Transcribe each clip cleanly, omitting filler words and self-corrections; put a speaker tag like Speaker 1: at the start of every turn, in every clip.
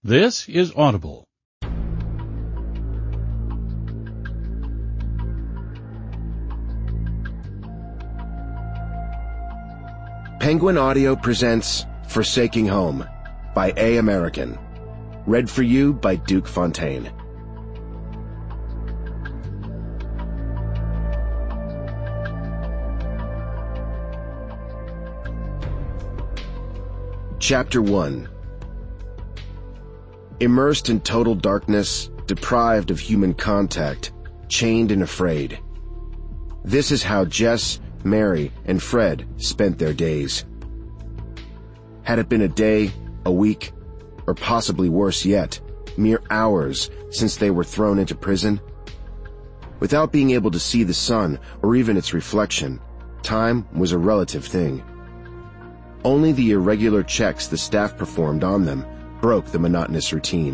Speaker 1: This is Audible.
Speaker 2: Penguin Audio presents Forsaking Home by A. American. Read for you by Duke Fontaine. Chapter 1. Immersed in total darkness, deprived of human contact, chained and afraid. This is how Jess, Mary, and Fred spent their days. Had it been a day, a week, or possibly worse yet, mere hours since they were thrown into prison? Without being able to see the sun or even its reflection, time was a relative thing. Only the irregular checks the staff performed on them broke the monotonous routine.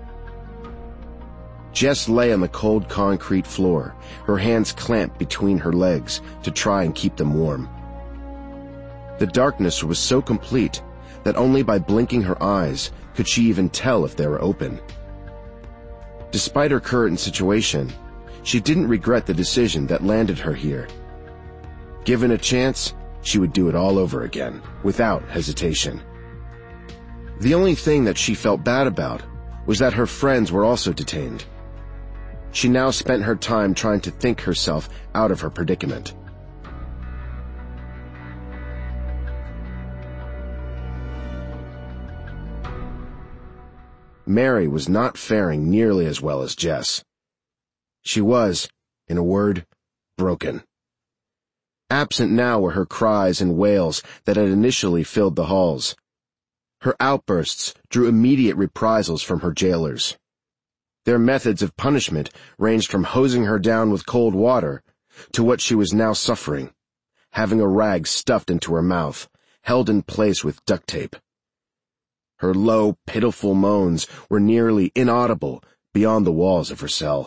Speaker 2: Jess lay on the cold concrete floor, her hands clamped between her legs to try and keep them warm. The darkness was so complete that only by blinking her eyes could she even tell if they were open. Despite her current situation, she didn't regret the decision that landed her here. Given a chance, she would do it all over again, without hesitation. The only thing that she felt bad about was that her friends were also detained. She now spent her time trying to think herself out of her predicament. Mary was not faring nearly as well as Jess. She was, in a word, broken. Absent now were her cries and wails that had initially filled the halls. Her outbursts drew immediate reprisals from her jailers. Their methods of punishment ranged from hosing her down with cold water to what she was now suffering, having a rag stuffed into her mouth, held in place with duct tape. Her low, pitiful moans were nearly inaudible beyond the walls of her cell.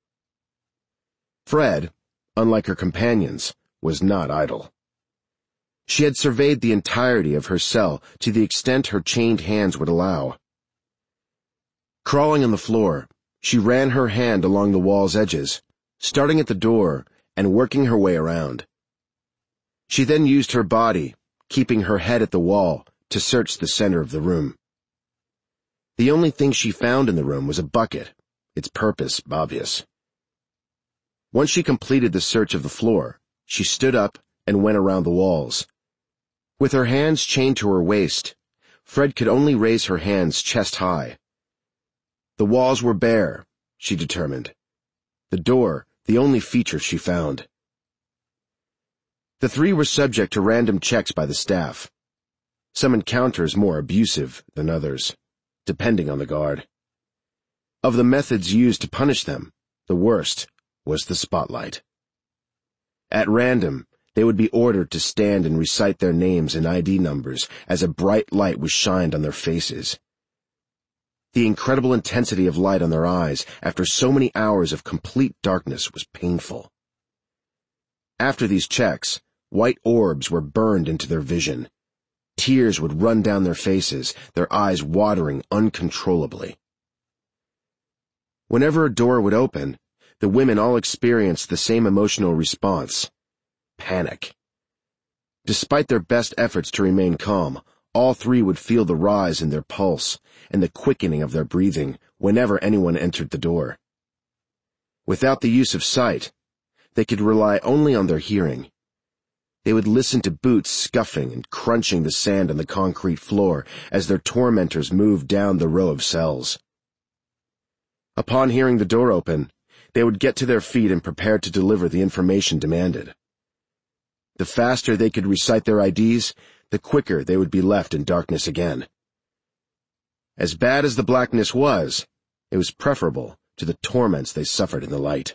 Speaker 2: Fred, unlike her companions, was not idle. She had surveyed the entirety of her cell to the extent her chained hands would allow. Crawling on the floor, she ran her hand along the wall's edges, starting at the door and working her way around. She then used her body, keeping her head at the wall, to search the center of the room. The only thing she found in the room was a bucket, its purpose obvious. Once she completed the search of the floor, she stood up and went around the walls. With her hands chained to her waist, Fred could only raise her hands chest high. The walls were bare, she determined. The door, the only feature she found. The three were subject to random checks by the staff. Some encounters more abusive than others, depending on the guard. Of the methods used to punish them, the worst was the spotlight. At random, they would be ordered to stand and recite their names and ID numbers as a bright light was shined on their faces. The incredible intensity of light on their eyes after so many hours of complete darkness was painful. After these checks, white orbs were burned into their vision. Tears would run down their faces, their eyes watering uncontrollably. Whenever a door would open, the women all experienced the same emotional response: panic. Despite their best efforts to remain calm, all three would feel the rise in their pulse and the quickening of their breathing whenever anyone entered the door. Without the use of sight, they could rely only on their hearing. They would listen to boots scuffing and crunching the sand on the concrete floor as their tormentors moved down the row of cells. Upon hearing the door open, they would get to their feet and prepare to deliver the information demanded. The faster they could recite their IDs, the quicker they would be left in darkness again. As bad as the blackness was, it was preferable to the torments they suffered in the light.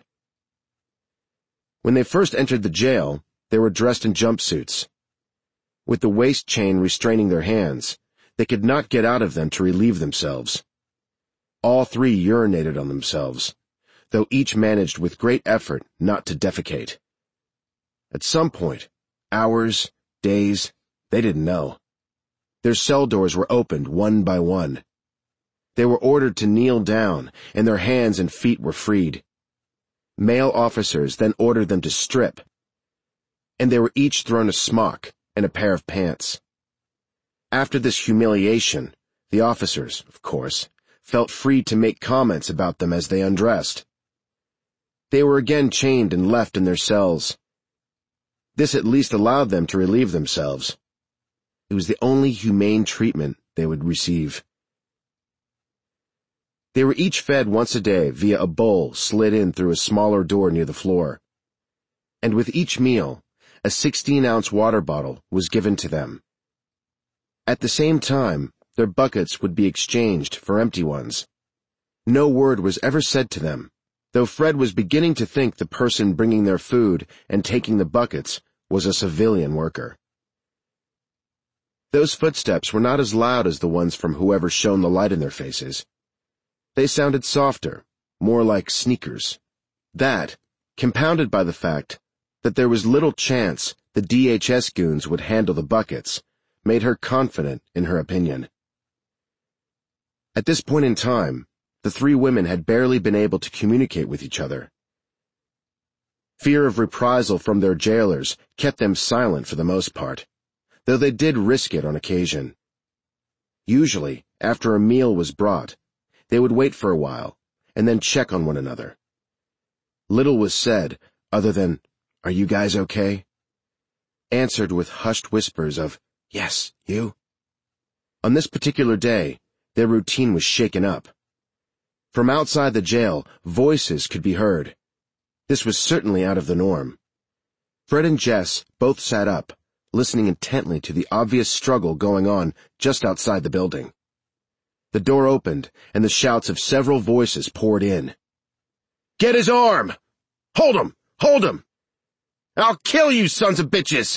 Speaker 2: When they first entered the jail, they were dressed in jumpsuits. With the waist chain restraining their hands, they could not get out of them to relieve themselves. All three urinated on themselves, though each managed with great effort not to defecate. At some point, hours, days, they didn't know. Their cell doors were opened one by one. They were ordered to kneel down, and their hands and feet were freed. Male officers then ordered them to strip, and they were each thrown a smock and a pair of pants. After this humiliation, the officers, of course, felt free to make comments about them as they undressed. They were again chained and left in their cells. This at least allowed them to relieve themselves. It was the only humane treatment they would receive. They were each fed once a day via a bowl slid in through a smaller door near the floor. And with each meal, a 16-ounce water bottle was given to them. At the same time, their buckets would be exchanged for empty ones. No word was ever said to them, though Fred was beginning to think the person bringing their food and taking the buckets was a civilian worker. Those footsteps were not as loud as the ones from whoever shone the light in their faces. They sounded softer, more like sneakers. That, compounded by the fact that there was little chance the DHS goons would handle the buckets, made her confident in her opinion. At this point in time, the three women had barely been able to communicate with each other. Fear of reprisal from their jailers kept them silent for the most part, though they did risk it on occasion. Usually, after a meal was brought, they would wait for a while, and then check on one another. Little was said, other than, "Are you guys okay?" answered with hushed whispers of, "Yes, you?" On this particular day, their routine was shaken up. From outside the jail, voices could be heard. This was certainly out of the norm. Fred and Jess both sat up, listening intently to the obvious struggle going on just outside the building. The door opened, and the shouts of several voices poured in. "Get his arm! Hold him! Hold him! I'll kill you, sons of bitches!"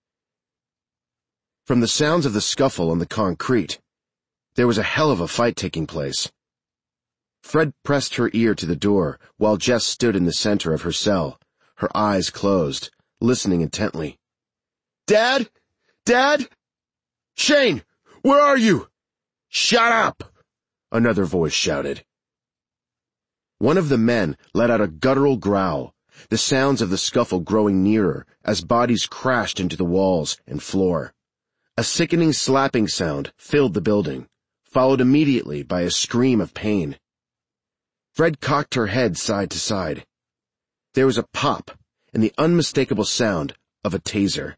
Speaker 2: From the sounds of the scuffle on the concrete, there was a hell of a fight taking place. Fred pressed her ear to the door while Jess stood in the center of her cell, her eyes closed, listening intently. "Dad? Dad? Shane, where are you?" "Shut up!" another voice shouted. One of the men let out a guttural growl, the sounds of the scuffle growing nearer as bodies crashed into the walls and floor. A sickening slapping sound filled the building, followed immediately by a scream of pain. Fred cocked her head side to side. There was a pop and the unmistakable sound of a taser.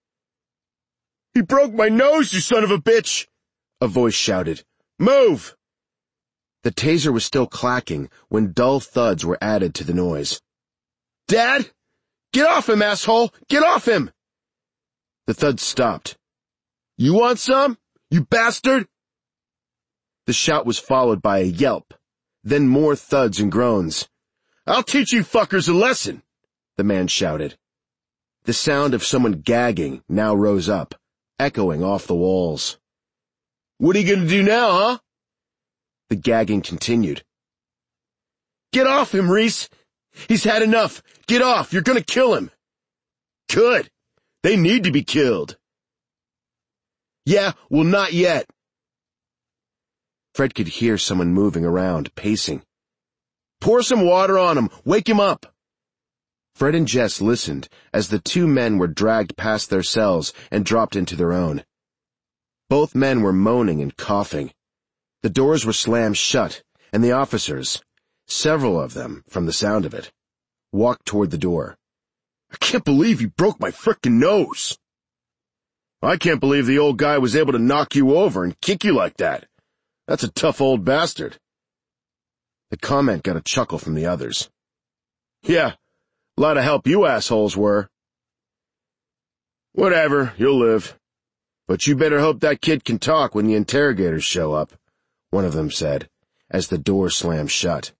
Speaker 2: "He broke my nose, you son of a bitch!" a voice shouted. "Move!" The taser was still clacking when dull thuds were added to the noise. "Dad! Get off him, asshole! Get off him!" The thuds stopped. "You want some? You bastard!" The shout was followed by a yelp, then more thuds and groans. "I'll teach you fuckers a lesson," the man shouted. The sound of someone gagging now rose up, echoing off the walls. "What are you gonna do now, huh?" The gagging continued. "Get off him, Reese! He's had enough! Get off! You're gonna kill him!" "Good! They need to be killed!" "Yeah, well, not yet." Fred could hear someone moving around, pacing. "Pour some water on him! Wake him up!" Fred and Jess listened as the two men were dragged past their cells and dropped into their own. Both men were moaning and coughing. The doors were slammed shut, and the officers, several of them from the sound of it, walked toward the door. "I can't believe you broke my frickin' nose." "I can't believe the old guy was able to knock you over and kick you like that. That's a tough old bastard." The comment got a chuckle from the others. "Yeah, a lot of help you assholes were." "Whatever, you'll live. But you better hope that kid can talk when the interrogators show up," one of them said, as the door slammed shut.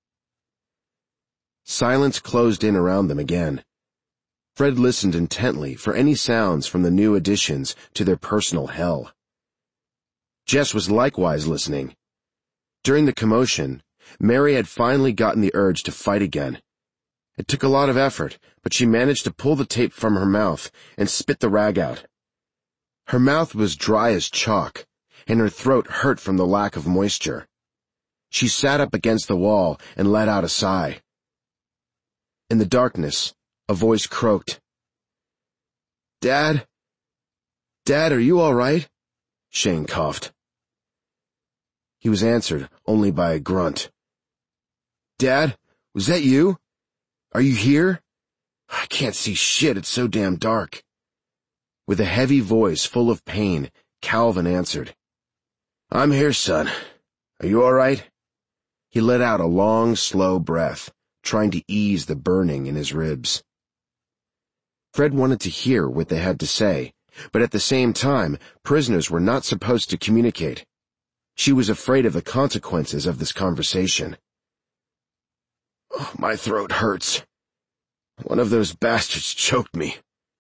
Speaker 2: Silence closed in around them again. Fred listened intently for any sounds from the new additions to their personal hell. Jess was likewise listening. During the commotion, Mary had finally gotten the urge to fight again. It took a lot of effort, but she managed to pull the tape from her mouth and spit the rag out. Her mouth was dry as chalk, and her throat hurt from the lack of moisture. She sat up against the wall and let out a sigh. In the darkness, a voice croaked. "Dad? Dad, are you all right?" Shane coughed. He was answered only by a grunt. "Dad, was that you? Are you here? I can't see shit, it's so damn dark." With a heavy voice full of pain, Calvin answered. "I'm here, son. Are you all right?" He let out a long, slow breath, trying to ease the burning in his ribs. Fred wanted to hear what they had to say, but at the same time, prisoners were not supposed to communicate. She was afraid of the consequences of this conversation. "Oh, my throat hurts. One of those bastards choked me."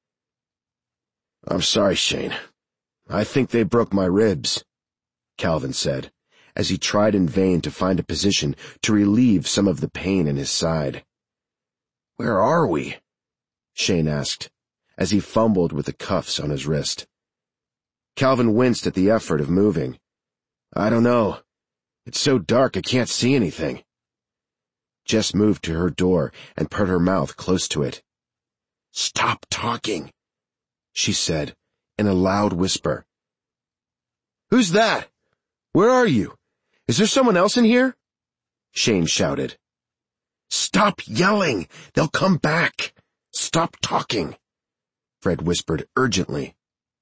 Speaker 2: "I'm sorry, Shane. I think they broke my ribs," Calvin said, as he tried in vain to find a position to relieve some of the pain in his side. "Where are we?" Shane asked, as he fumbled with the cuffs on his wrist. Calvin winced at the effort of moving. "I don't know. It's so dark I can't see anything." Jess moved to her door and put her mouth close to it. "Stop talking," she said, in a loud whisper. "Who's that? Where are you? Is there someone else in here?" Shane shouted. "Stop yelling! They'll come back! Stop talking!" Fred whispered urgently.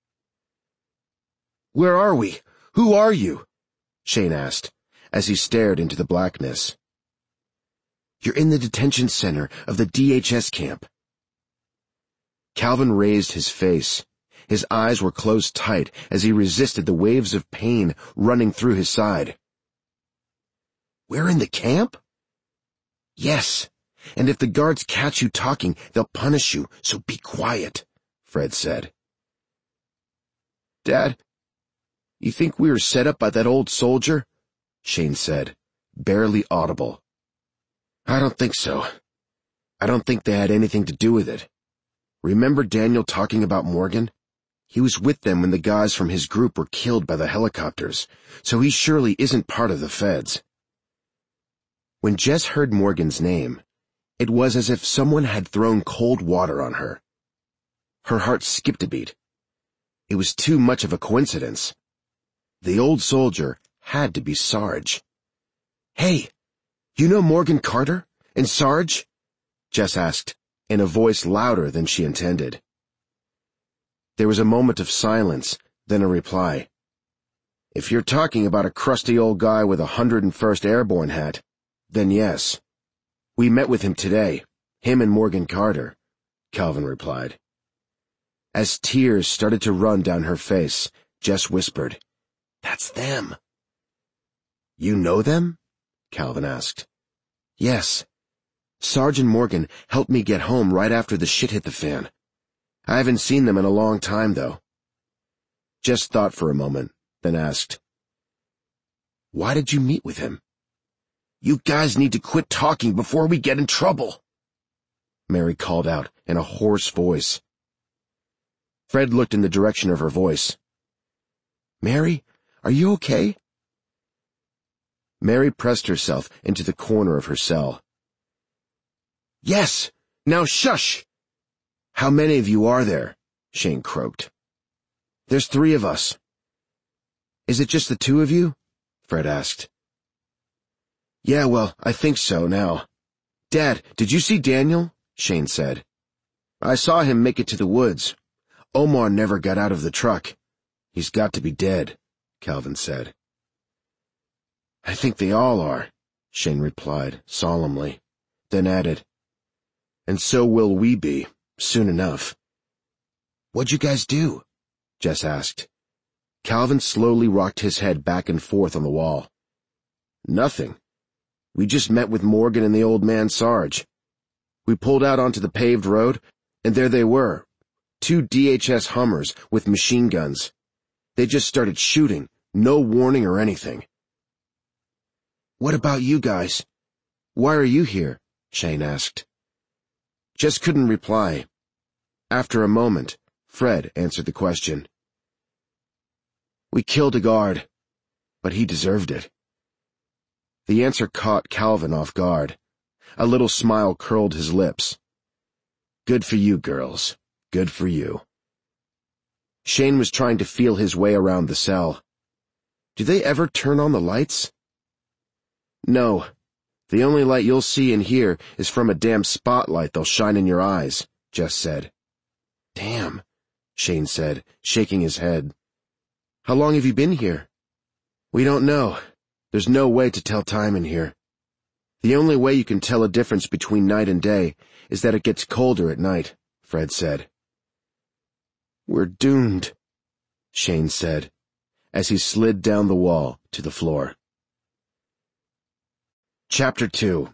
Speaker 2: "Where are we? Who are you?" Shane asked, as he stared into the blackness. "You're in the detention center of the DHS camp." Calvin raised his face. His eyes were closed tight as he resisted the waves of pain running through his side. "We're in the camp?" "Yes, and if the guards catch you talking, they'll punish you, so be quiet," Fred said. "Dad, you think we were set up by that old soldier?" Shane said, barely audible. "I don't think so. I don't think they had anything to do with it. Remember Daniel talking about Morgan? He was with them when the guys from his group were killed by the helicopters, so he surely isn't part of the feds." When Jess heard Morgan's name, it was as if someone had thrown cold water on her. Her heart skipped a beat. It was too much of a coincidence. The old soldier had to be Sarge. "Hey, you know Morgan Carter and Sarge?" Jess asked, in a voice louder than she intended. There was a moment of silence, then a reply. "If you're talking about a crusty old guy with a 101st Airborne hat, then yes. We met with him today, him and Morgan Carter," Calvin replied. As tears started to run down her face, Jess whispered, "That's them." "You know them?" Calvin asked. "Yes. Sarge and Morgan helped me get home right after the shit hit the fan. I haven't seen them in a long time, though." Jess thought for a moment, then asked, "Why did you meet with him?" "You guys need to quit talking before we get in trouble," Mary called out in a hoarse voice. Fred looked in the direction of her voice. "Mary, are you okay?" Mary pressed herself into the corner of her cell. "Yes, now shush!" "How many of you are there?" Shane croaked. "There's 3 of us." "Is it just the 2 of you?" Fred asked. "Yeah, well, I think so now." "Dad, did you see Daniel?" Shane said. "I saw him make it to the woods. Omar never got out of the truck. He's got to be dead," Calvin said. "I think they all are," Shane replied solemnly, then added, "And so will we be, soon enough." "What'd you guys do?" Jess asked. Calvin slowly rocked his head back and forth on the wall. "Nothing. We just met with Morgan and the old man Sarge. We pulled out onto the paved road, and there they were, 2 DHS Hummers with machine guns. They just started shooting, no warning or anything." "What about you guys? Why are you here?" Shane asked. Jess couldn't reply. After a moment, Fred answered the question. "We killed a guard, but he deserved it. The answer caught Calvin off guard. A little smile curled his lips. Good for you, girls. Good for you. Shane was trying to feel his way around the cell. Do they ever turn on the lights? No. The only light you'll see in here is from a damn spotlight they'll shine in your eyes, Jess said. Damn, Shane said, shaking his head. How long have you been here? We don't know. There's no way to tell time in here. The only way you can tell a difference between night and day is that it gets colder at night, Fred said. We're doomed, Shane said, as he slid down the wall to the floor. Chapter 2.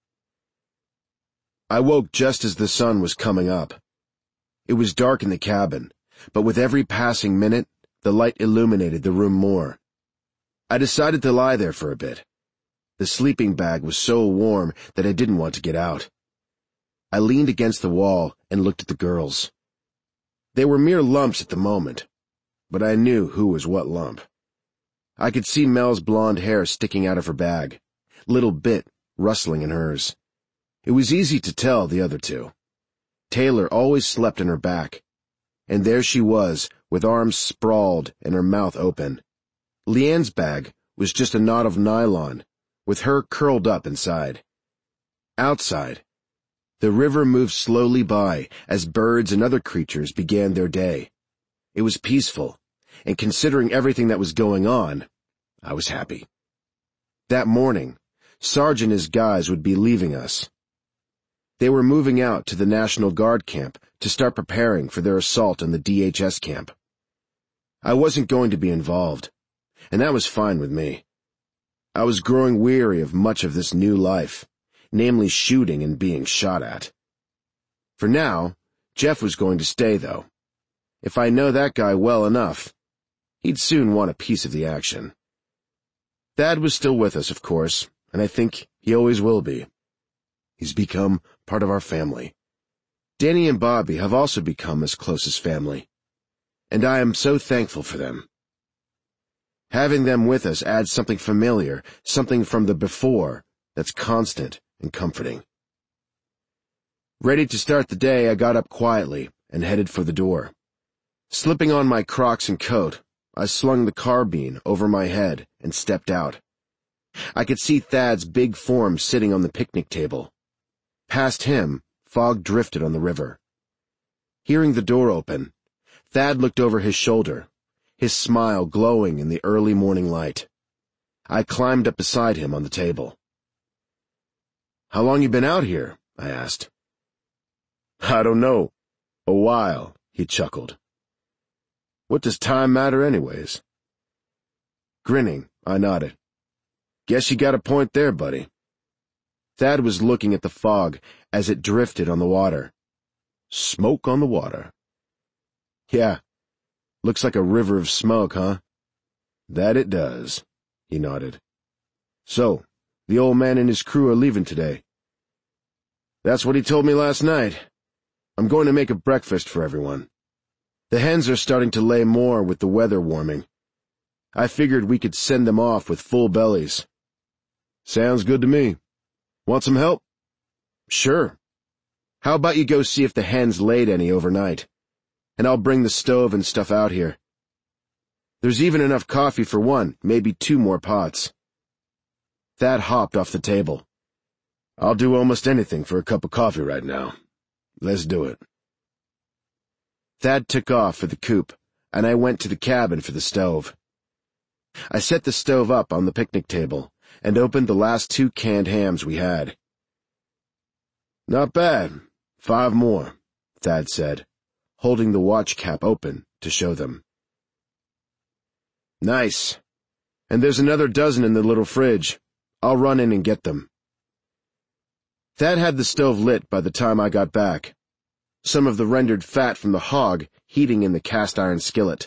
Speaker 2: I woke just as the sun was coming up. It was dark in the cabin, but with every passing minute, the light illuminated the room more. I decided to lie there for a bit. The sleeping bag was so warm that I didn't want to get out. I leaned against the wall and looked at the girls. They were mere lumps at the moment, but I knew who was what lump. I could see Mel's blonde hair sticking out of her bag, little bit rustling in hers. It was easy to tell the other two. Taylor always slept on her back, and there she was, with arms sprawled and her mouth open. Leanne's bag was just a knot of nylon, with her curled up inside. Outside, the river moved slowly by as birds and other creatures began their day. It was peaceful, and considering everything that was going on, I was happy. That morning, Sarge and his guys would be leaving us. They were moving out to the National Guard camp to start preparing for their assault on the DHS camp. I wasn't going to be involved, and that was fine with me. I was growing weary of much of this new life, namely shooting and being shot at. For now, Jeff was going to stay, though. If I know that guy well enough, he'd soon want a piece of the action. Thad was still with us, of course, and I think he always will be. He's become part of our family. Danny and Bobby have also become as close as family, and I am so thankful for them. Having them with us adds something familiar, something from the before, that's constant and comforting. Ready to start the day, I got up quietly and headed for the door. Slipping on my Crocs and coat, I slung the carbine over my head and stepped out. I could see Thad's big form sitting on the picnic table. Past him, fog drifted on the river. Hearing the door open, Thad looked over his shoulder, his smile glowing in the early morning light. I climbed up beside him on the table. "How long you been out here?" I asked. "I don't know. A while," he chuckled. "What does time matter anyways?" Grinning, I nodded. "Guess you got a point there, buddy." Thad was looking at the fog as it drifted on the water. Smoke on the water. "Yeah, looks like a river of smoke, huh?" "That it does," he nodded. "So, the old man and his crew are leaving today?" "That's what he told me last night. I'm going to make a breakfast for everyone. The hens are starting to lay more with the weather warming. I figured we could send them off with full bellies." "Sounds good to me. Want some help?" "Sure. How about you go see if the hens laid any overnight, and I'll bring the stove and stuff out here. There's even enough coffee for one, maybe 2 more pots." Thad hopped off the table. "I'll do almost anything for a cup of coffee right now. Let's do it." Thad took off for the coop, and I went to the cabin for the stove. I set the stove up on the picnic table and opened the last 2 canned hams we had. "Not bad. 5 more," Thad said, holding the watch cap open to show them. "Nice. And there's another dozen in the little fridge. I'll run in and get them." Thad had the stove lit by the time I got back, some of the rendered fat from the hog heating in the cast-iron skillet.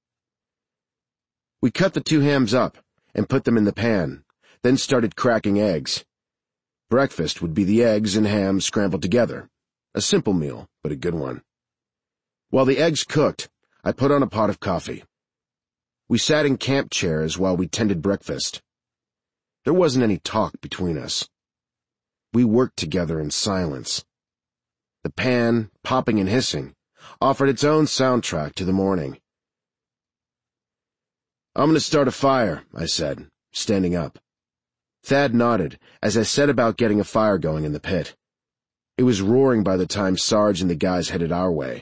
Speaker 2: We cut the 2 hams up and put them in the pan, then started cracking eggs. Breakfast would be the eggs and ham scrambled together. A simple meal, but a good one. While the eggs cooked, I put on a pot of coffee. We sat in camp chairs while we tended breakfast. There wasn't any talk between us. We worked together in silence. The pan, popping and hissing, offered its own soundtrack to the morning. "I'm going to start a fire," I said, standing up. Thad nodded as I set about getting a fire going in the pit. It was roaring by the time Sarge and the guys headed our way.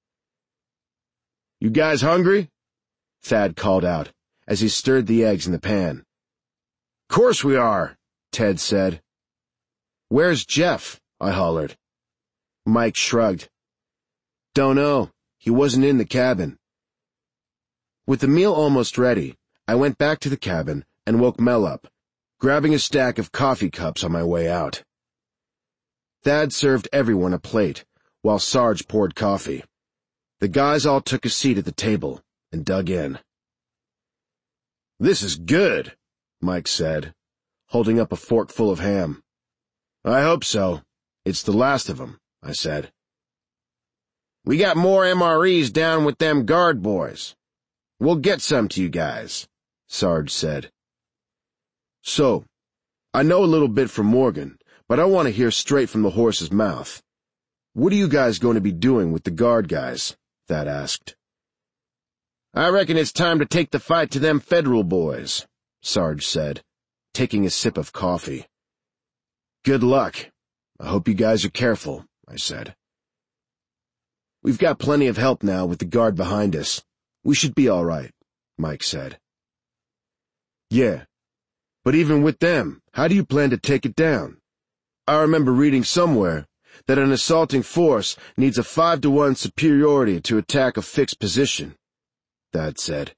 Speaker 2: "You guys hungry?" Thad called out as he stirred the eggs in the pan. "Course we are," Ted said. "Where's Jeff?" I hollered. Mike shrugged. "Don't know. He wasn't in the cabin." With the meal almost ready, I went back to the cabin and woke Mel up, grabbing a stack of coffee cups on my way out. Thad served everyone a plate, while Sarge poured coffee. The guys all took a seat at the table and dug in. "This is good," Mike said, holding up a fork full of ham. "I hope so. It's the last of 'em," I said. "We got more MREs down with them guard boys. We'll get some to you guys," Sarge said. "So, I know a little bit from Morgan, but I want to hear straight from the horse's mouth. What are you guys going to be doing with the guard guys?" Thad asked. "I reckon it's time to take the fight to them federal boys," Sarge said, taking a sip of coffee. "Good luck. I hope you guys are careful," I said. "We've got plenty of help now with the guard behind us. We should be all right," Mike said. "Yeah, but even with them, how do you plan to take it down? I remember reading somewhere that an assaulting force needs a 5-to-1 superiority to attack a fixed position," Thad said.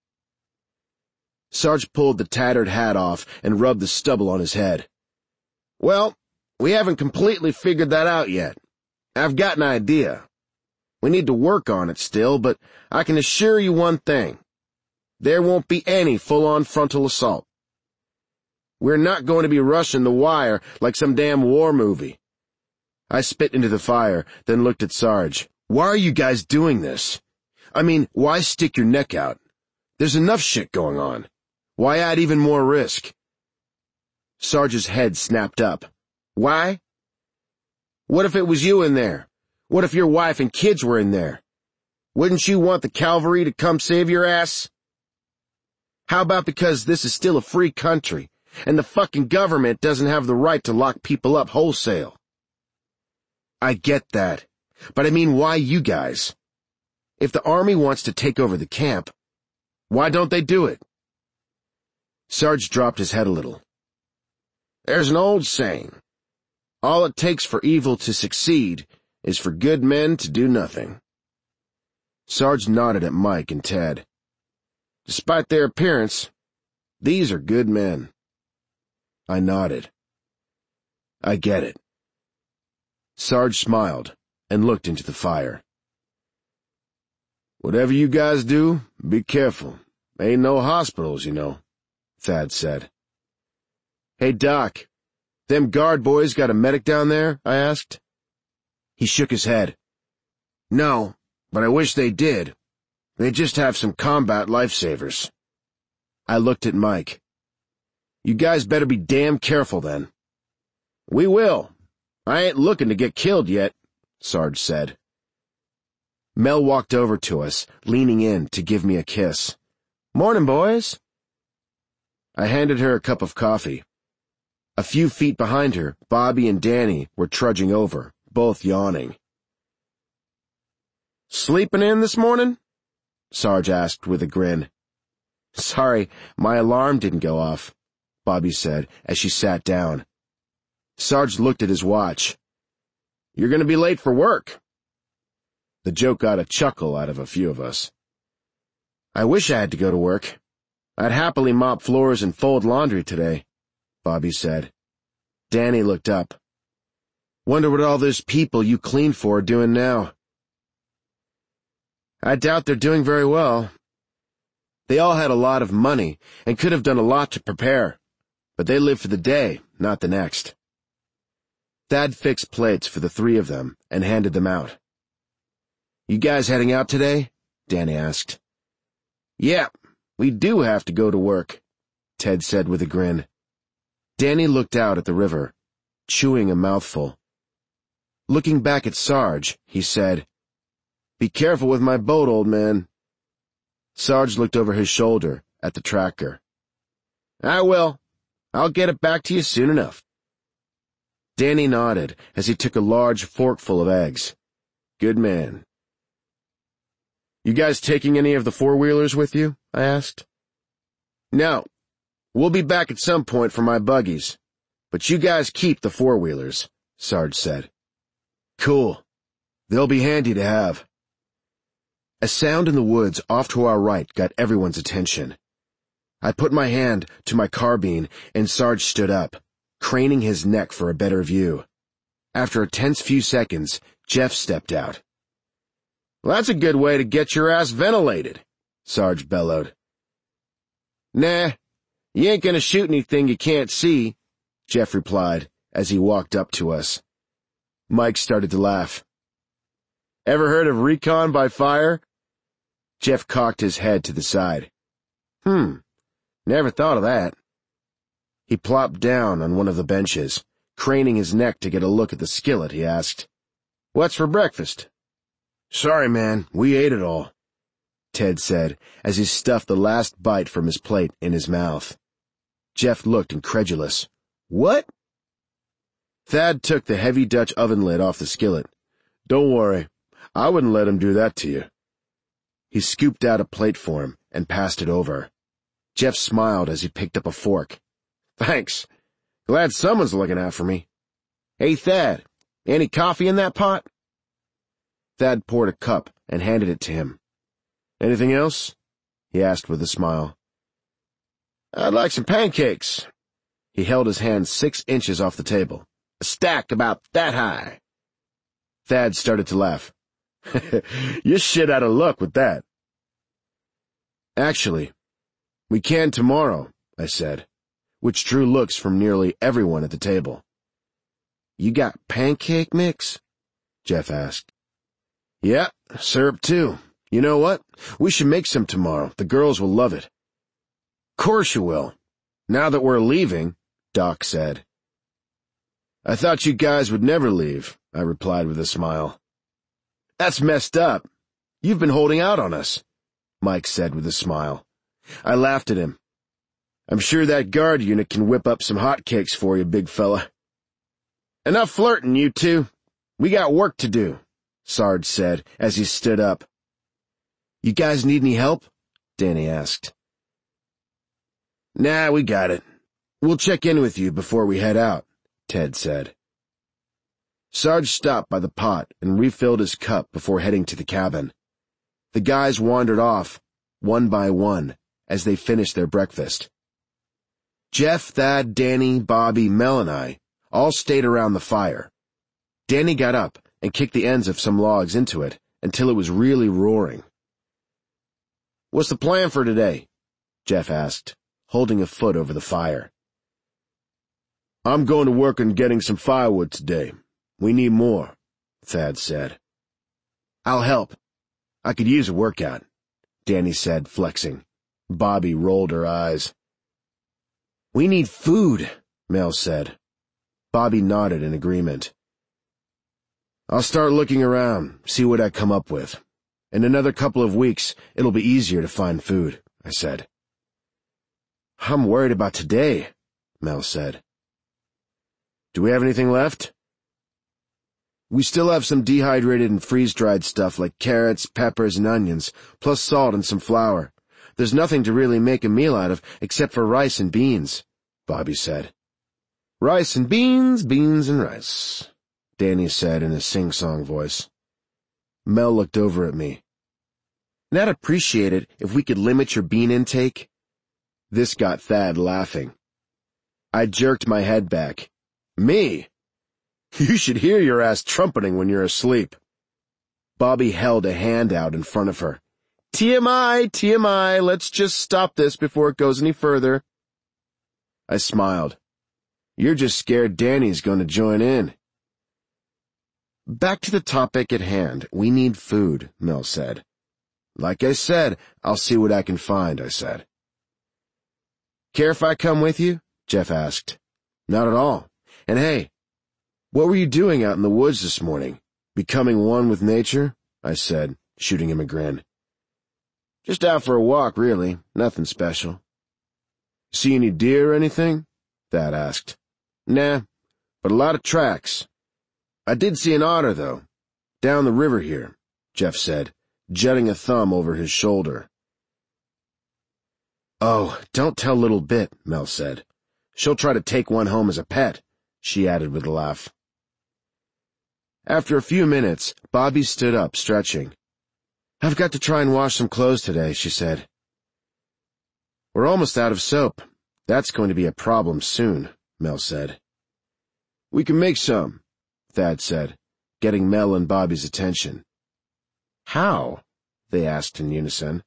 Speaker 2: Sarge pulled the tattered hat off and rubbed the stubble on his head. "Well, we haven't completely figured that out yet. I've got an idea. We need to work on it still, but I can assure you one thing. There won't be any full-on frontal assault. We're not going to be rushing the wire like some damn war movie." I spit into the fire, then looked at Sarge. "Why are you guys doing this? I mean, why stick your neck out? There's enough shit going on. Why add even more risk?" Sarge's head snapped up. "Why? What if it was you in there? What if your wife and kids were in there? Wouldn't you want the cavalry to come save your ass? How about because this is still a free country, and the fucking government doesn't have the right to lock people up wholesale?" "I get that, but I mean, why you guys? If the army wants to take over the camp, why don't they do it?" Sarge dropped his head a little. "There's an old saying. All it takes for evil to succeed is for good men to do nothing." Sarge nodded at Mike and Ted. "Despite their appearance, these are good men." I nodded. "I get it." Sarge smiled and looked into the fire. "Whatever you guys do, be careful. Ain't no hospitals, you know," Thad said. "Hey, Doc, them guard boys got a medic down there?" I asked. He shook his head. "No, but I wish they did. They just have some combat lifesavers." I looked at Mike. "You guys better be damn careful then." "We will. I ain't looking to get killed yet," Sarge said. Mel walked over to us, leaning in to give me a kiss. "Morning, boys." I handed her a cup of coffee. A few feet behind her, Bobby and Danny were trudging over, both yawning. "Sleeping in this morning?" Sarge asked with a grin. "Sorry, my alarm didn't go off," Bobby said as she sat down. Sarge looked at his watch. "You're going to be late for work." The joke got a chuckle out of a few of us. "I wish I had to go to work. I'd happily mop floors and fold laundry today," Bobby said. Danny looked up. "Wonder what all those people you cleaned for are doing now." "I doubt they're doing very well. They all had a lot of money and could have done a lot to prepare, but they live for the day, not the next." Thad fixed plates for the three of them and handed them out. "You guys heading out today?" Danny asked. "Yeah, we do have to go to work," Ted said with a grin. Danny looked out at the river, chewing a mouthful. Looking back at Sarge, he said, "Be careful with my boat, old man." Sarge looked over his shoulder at the tracker. "I will. I'll get it back to you soon enough." Danny nodded as he took a large forkful of eggs. "Good man." "You guys taking any of the four-wheelers with you?" I asked. "No. We'll be back at some point for my buggies. But you guys keep the four-wheelers," Sarge said. "Cool. They'll be handy to have." A sound in the woods off to our right got everyone's attention. I put my hand to my carbine and Sarge stood up, craning his neck for a better view. After a tense few seconds, Jeff stepped out. "Well, that's a good way to get your ass ventilated," Sarge bellowed. "Nah, you ain't gonna shoot anything you can't see," Jeff replied as he walked up to us. Mike started to laugh. "Ever heard of recon by fire?" Jeff cocked his head to the side. Never thought of that." He plopped down on one of the benches. Craning his neck to get a look at the skillet, he asked, "What's for breakfast?" "Sorry, man, we ate it all," Ted said as he stuffed the last bite from his plate in his mouth. Jeff looked incredulous. "What?" Thad took the heavy Dutch oven lid off the skillet. "Don't worry. I wouldn't let him do that to you." He scooped out a plate for him and passed it over. Jeff smiled as he picked up a fork. "Thanks. Glad someone's looking out for me. Hey, Thad, any coffee in that pot?" Thad poured a cup and handed it to him. "Anything else?" he asked with a smile. "I'd like some pancakes." He held his hand 6 inches off the table. "A stack about that high." Thad started to laugh. "You're shit out of luck with that." "Actually, we can tomorrow," I said, which drew looks from nearly everyone at the table. "You got pancake mix?" Jeff asked. "Yeah, syrup too. You know what? We should make some tomorrow. The girls will love it." "Course you will. Now that we're leaving," Doc said. "I thought you guys would never leave," I replied with a smile. "That's messed up. You've been holding out on us," Mike said with a smile. I laughed at him. "I'm sure that guard unit can whip up some hotcakes for you, big fella." "Enough flirting, you two. We got work to do," Sarge said as he stood up. "You guys need any help?" Danny asked. "Nah, we got it. We'll check in with you before we head out," Ted said. Sarge stopped by the pot and refilled his cup before heading to the cabin. The guys wandered off, one by one, as they finished their breakfast. Jeff, Thad, Danny, Bobby, Mel, and I all stayed around the fire. Danny got up and kicked the ends of some logs into it until it was really roaring. "What's the plan for today?" Jeff asked, holding a foot over the fire. "I'm going to work on getting some firewood today. We need more," Thad said. "I'll help. I could use a workout," Danny said, flexing. Bobby rolled her eyes. "We need food," Mel said. Bobby nodded in agreement. "I'll start looking around, see what I come up with. In another couple of weeks, it'll be easier to find food," I said. "I'm worried about today," Mel said. "Do we have anything left?" "We still have some dehydrated and freeze-dried stuff like carrots, peppers, and onions, plus salt and some flour. There's nothing to really make a meal out of except for rice and beans," Bobby said. "Rice and beans, beans and rice," Danny said in a sing-song voice. Mel looked over at me. "And I'd appreciate it if we could limit your bean intake." This got Thad laughing. I jerked my head back. "Me? You should hear your ass trumpeting when you're asleep." Bobby held a hand out in front of her. "TMI, TMI, let's just stop this before it goes any further." I smiled. "You're just scared Danny's going to join in." "Back to the topic at hand. We need food," Mel said. "Like I said, I'll see what I can find," I said. "Care if I come with you?" Jeff asked. Not at all. And hey, what were you doing out in the woods this morning? Becoming one with nature? I said, shooting him a grin. Just out for a walk, really. Nothing special. See any deer or anything? Thad asked. Nah, but a lot of tracks. I did see an otter, though. Down the river here, Jeff said, jutting a thumb over his shoulder. Oh, don't tell Little Bit, Mel said. She'll try to take one home as a pet, she added with a laugh. After a few minutes, Bobby stood up, stretching. I've got to try and wash some clothes today, she said. We're almost out of soap. That's going to be a problem soon, Mel said. We can make some, Thad said, getting Mel and Bobby's attention. How? They asked in unison.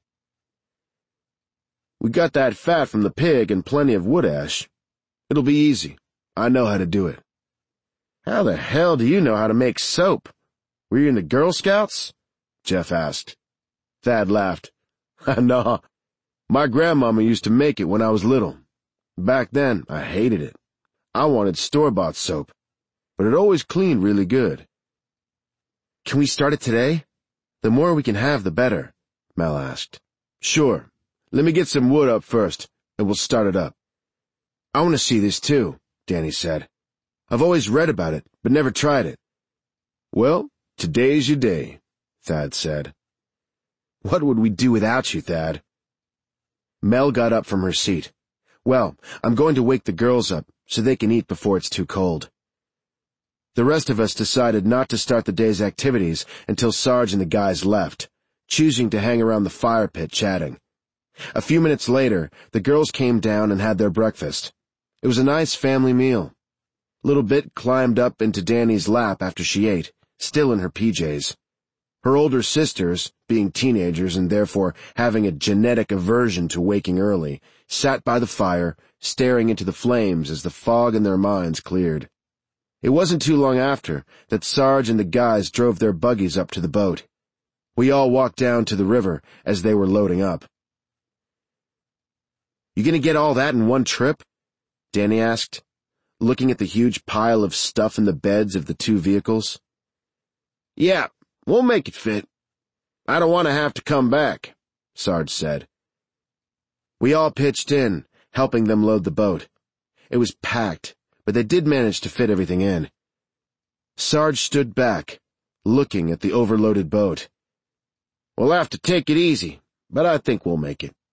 Speaker 2: We got that fat from the pig and plenty of wood ash. It'll be easy. I know how to do it. How the hell do you know how to make soap? Were you in the Girl Scouts? Jeff asked. Thad laughed. Nah, my grandmama used to make it when I was little. Back then, I hated it. I wanted store-bought soap, but it always cleaned really good. Can we start it today? The more we can have, the better, Mel asked. Sure. Let me get some wood up first, and we'll start it up. I want to see this too, Danny said. I've always read about it, but never tried it. Well, today's your day, Thad said. What would we do without you, Thad? Mel got up from her seat. Well, I'm going to wake the girls up so they can eat before it's too cold. The rest of us decided not to start the day's activities until Sarge and the guys left, choosing to hang around the fire pit chatting. A few minutes later, the girls came down and had their breakfast. It was a nice family meal. Little Bit climbed up into Danny's lap after she ate, still in her PJs. Her older sisters, being teenagers and therefore having a genetic aversion to waking early, sat by the fire, staring into the flames as the fog in their minds cleared. It wasn't too long after that Sarge and the guys drove their buggies up to the boat. We all walked down to the river as they were loading up. You gonna get all that in one trip? Danny asked, looking at the huge pile of stuff in the beds of the two vehicles. Yeah, we'll make it fit. I don't want to have to come back, Sarge said. We all pitched in, helping them load the boat. It was packed, but they did manage to fit everything in. Sarge stood back, looking at the overloaded boat. We'll have to take it easy, but I think we'll make it.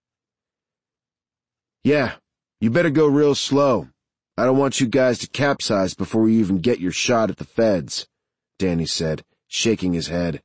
Speaker 2: Yeah, you better go real slow. I don't want you guys to capsize before you even get your shot at the feds, Danny said, shaking his head.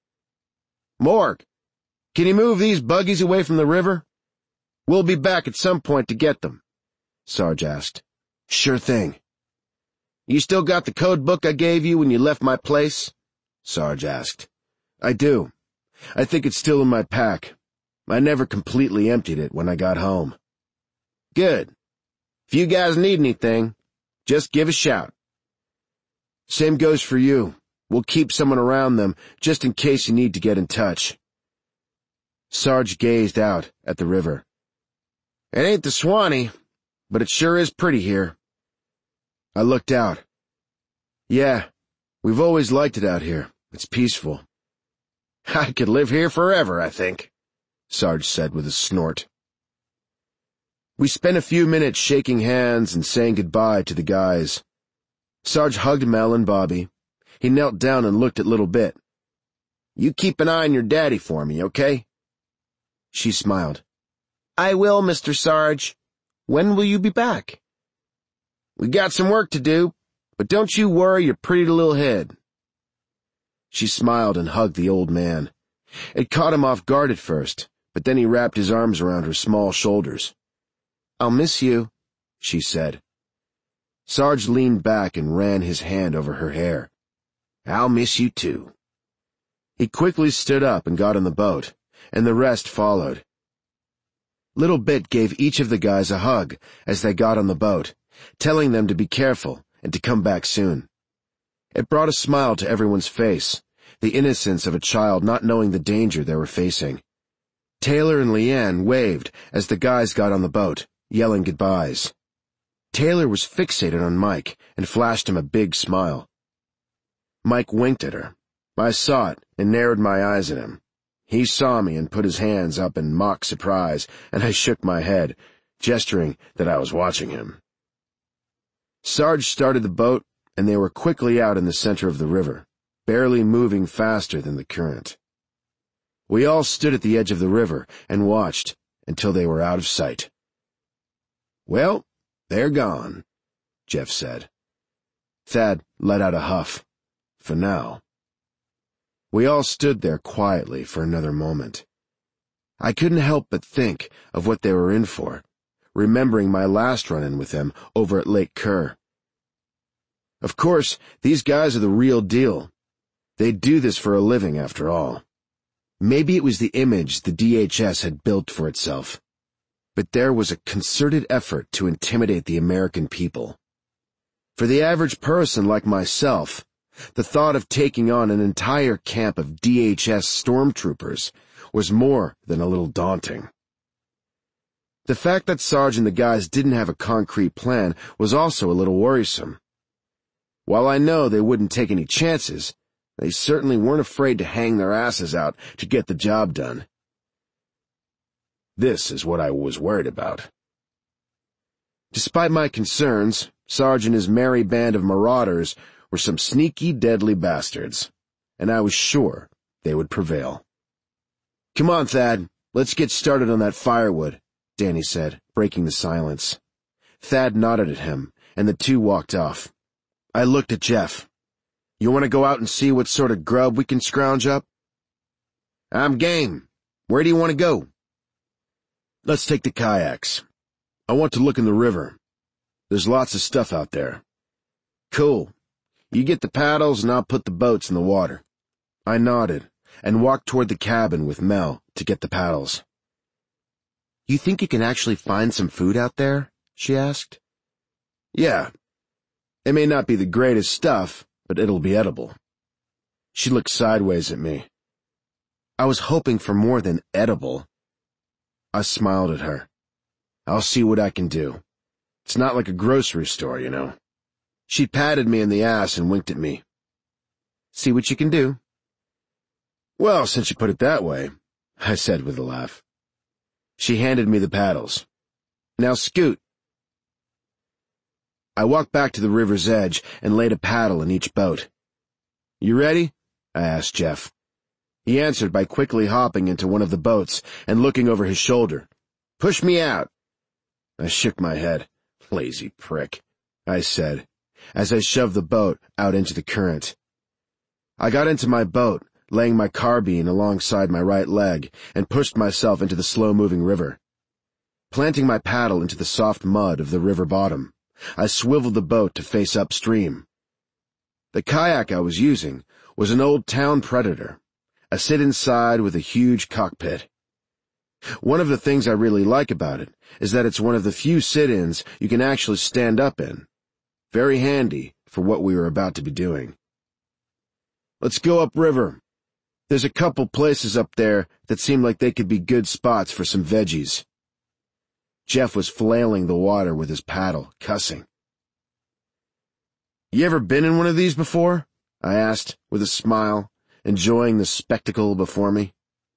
Speaker 2: Morg, can you move these buggies away from the river? We'll be back at some point to get them, Sarge asked. Sure thing. You still got the code book I gave you when you left my place? Sarge asked. I do. I think it's still in my pack. I never completely emptied it when I got home. Good. If you guys need anything, just give a shout. Same goes for you. We'll keep someone around them just in case you need to get in touch. Sarge gazed out at the river. It ain't the Swanee, but it sure is pretty here. I looked out. Yeah, we've always liked it out here. It's peaceful. I could live here forever, I think, Sarge said with a snort. We spent a few minutes shaking hands and saying goodbye to the guys. Sarge hugged Mel and Bobby. He knelt down and looked at Little Bit. You keep an eye on your daddy for me, okay? She smiled. I will, Mr. Sarge. When will you be back? We got some work to do, but don't you worry your pretty little head. She smiled and hugged the old man. It caught him off guard at first, but then he wrapped his arms around her small shoulders. I'll miss you, she said. Sarge leaned back and ran his hand over her hair. I'll miss you too. He quickly stood up and got on the boat, and the rest followed. Little Bit gave each of the guys a hug as they got on the boat, telling them to be careful and to come back soon. It brought a smile to everyone's face, the innocence of a child not knowing the danger they were facing. Taylor and Leanne waved as the guys got on the boat, yelling goodbyes. Taylor was fixated on Mike and flashed him a big smile. Mike winked at her. I saw it and narrowed my eyes at him. He saw me and put his hands up in mock surprise, and I shook my head, gesturing that I was watching him. Sarge started the boat, and they were quickly out in the center of the river, barely moving faster than the current. We all stood at the edge of the river and watched until they were out of sight. "Well, they're gone," Jeff said. Thad let out a huff. For now. We all stood there quietly for another moment. I couldn't help but think of what they were in for, remembering my last run-in with them over at Lake Kerr. Of course, these guys are the real deal. They do this for a living, after all. Maybe it was the image the DHS had built for itself. But there was a concerted effort to intimidate the American people. For the average person like myself, the thought of taking on an entire camp of DHS stormtroopers was more than a little daunting. The fact that Sarge and the guys didn't have a concrete plan was also a little worrisome. While I know they wouldn't take any chances, they certainly weren't afraid to hang their asses out to get the job done. This is what I was worried about. Despite my concerns, Sarge and his merry band of marauders were some sneaky, deadly bastards, and I was sure they would prevail. "Come on, Thad, let's get started on that firewood," Danny said, breaking the silence. Thad nodded at him, and the two walked off. I looked at Jeff. "You want to go out and see what sort of grub we can scrounge up?" "I'm game. Where do you want to go?" "Let's take the kayaks. I want to look in the river. There's lots of stuff out there." "Cool. You get the paddles and I'll put the boats in the water." I nodded and walked toward the cabin with Mel to get the paddles. "You think you can actually find some food out there?" she asked. "Yeah. It may not be the greatest stuff, but it'll be edible." She looked sideways at me. I was hoping for more than edible. I smiled at her. "I'll see what I can do. It's not like a grocery store, you know." She patted me in the ass and winked at me. "See what you can do." "Well, since you put it that way," I said with a laugh. She handed me the paddles. "Now scoot." I walked back to the river's edge and laid a paddle in each boat. "You ready?" I asked Jeff. He answered by quickly hopping into one of the boats and looking over his shoulder. "Push me out." I shook my head. "Lazy prick," I said, as I shoved the boat out into the current. I got into my boat, laying my carbine alongside my right leg, and pushed myself into the slow-moving river. Planting my paddle into the soft mud of the river bottom, I swiveled the boat to face upstream. The kayak I was using was an old town Predator, a sit-inside with a huge cockpit. One of the things I really like about it is that it's one of the few sit-ins you can actually stand up in. Very handy for what we were about to be doing. "Let's go upriver. There's a couple places up there that seem like they could be good spots for some veggies." Jeff was flailing the water with his paddle, cussing. "You ever been in one of these before?" I asked, with a smile, enjoying the spectacle before me.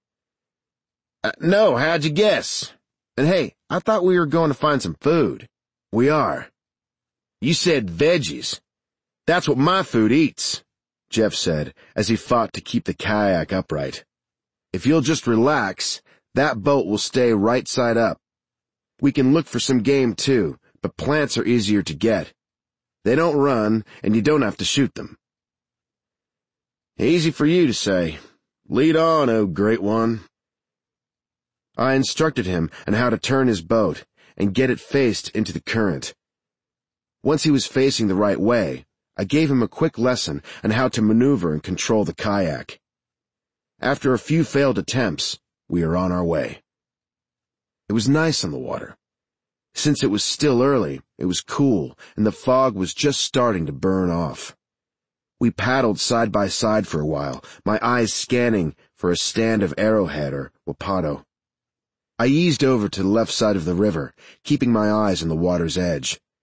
Speaker 2: "No, how'd you guess? And hey, I thought we were going to find some food." "We are." "You said veggies. That's what my food eats," Jeff said, as he fought to keep the kayak upright. "If you'll just relax, that boat will stay right side up. We can look for some game too, but plants are easier to get. They don't run, and you don't have to shoot them." "Easy for you to say. Lead on, oh great one." I instructed him on how to turn his boat and get it faced into the current. Once he was facing the right way, I gave him a quick lesson on how to maneuver and control the kayak. After a few failed attempts, we were on our way. It was nice on the water. Since it was still early, it was cool, and the fog was just starting to burn off. We paddled side by side for a while, my eyes scanning for a stand of arrowhead or wapato. I eased over to the left side of the river, keeping my eyes on the water's edge.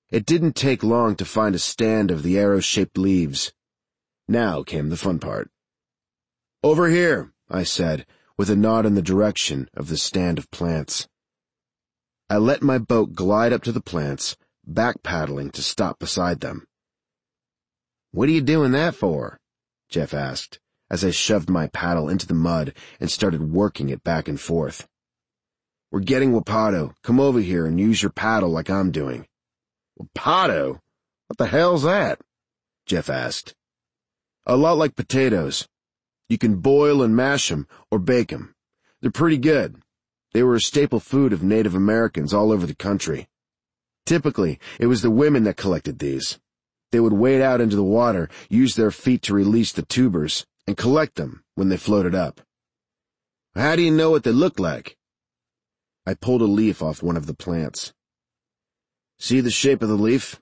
Speaker 2: It didn't take long to find a stand of the arrow-shaped leaves. Now came the fun part. "Over here," I said, with a nod in the direction of the stand of plants. I let my boat glide up to the plants, back-paddling to stop beside them. "What are you doing that for?" Jeff asked, as I shoved my paddle into the mud and started working it back and forth. "We're getting Wapato. Come over here and use your paddle like I'm doing." "Wapato? What the hell's that?" Jeff asked. "A lot like potatoes. You can boil and mash them or bake them. They're pretty good. They were a staple food of Native Americans all over the country. Typically, it was the women that collected these. They would wade out into the water, use their feet to release the tubers, and collect them when they floated up." "How do you know what they look like?" I pulled a leaf off one of the plants. "See the shape of the leaf?"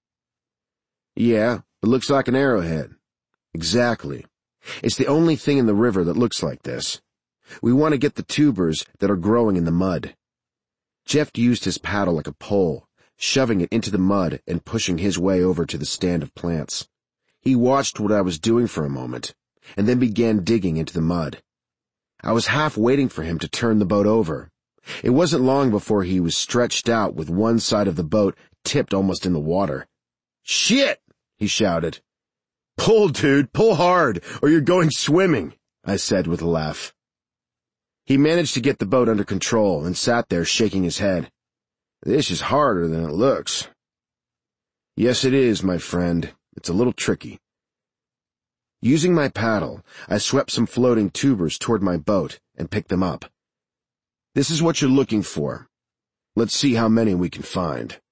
Speaker 2: "Yeah, it looks like an arrowhead." "Exactly. It's the only thing in the river that looks like this. We want to get the tubers that are growing in the mud." Jeff used his paddle like a pole, shoving it into the mud and pushing his way over to the stand of plants. He watched what I was doing for a moment, and then began digging into the mud. I was half waiting for him to turn the boat over. It wasn't long before he was stretched out with one side of the boat tipped almost in the water. "Shit!" he shouted. "Pull, dude, pull hard, or you're going swimming," I said with a laugh. He managed to get the boat under control and sat there shaking his head. "This is harder than it looks." "Yes, it is, my friend. It's a little tricky." Using my paddle, I swept some floating tubers toward my boat and picked them up. "This is what you're looking for. Let's see how many we can find."